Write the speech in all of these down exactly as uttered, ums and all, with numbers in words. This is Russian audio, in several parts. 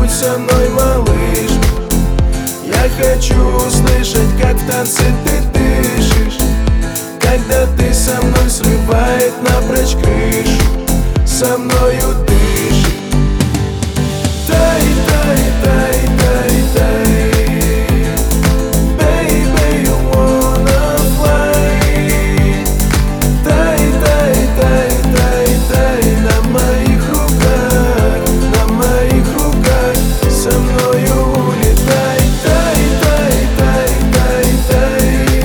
побудь со мной, малыш. Я хочу услышать, как в танце ты дышишь, когда ты со мной срывает напрочь крышу, со мною дышишь. Тай, тай, тай, тай, тай. Baby, you wanna fly. Тай, тай, тай, тай, тай. На моих руках, на моих руках, со мною улетай. Тай, тай, тай, тай, тай.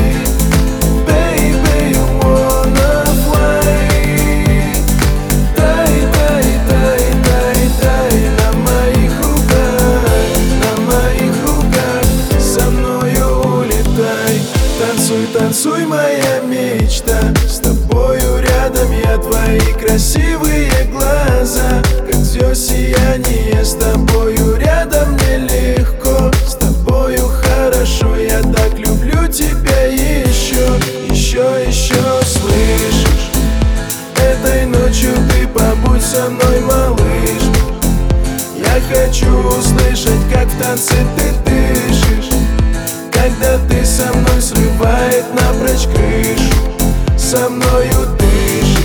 Baby, you wanna fly. Тай, тай, тай, тай, тай. На моих руках, на моих руках, со мною улетай. Танцуй, танцуй, моя мечта, с тобою рядом я, твои красивые глаза, как звезд сияние, с тобою рядом мне легко, с тобою хорошо, я так люблю тебя еще, еще, еще, слышишь? Этой ночью ты побудь со мной, малыш. Я хочу услышать, как в танце ты дышишь, когда ты со мной срывает напрочь крышу, со мною дышишь.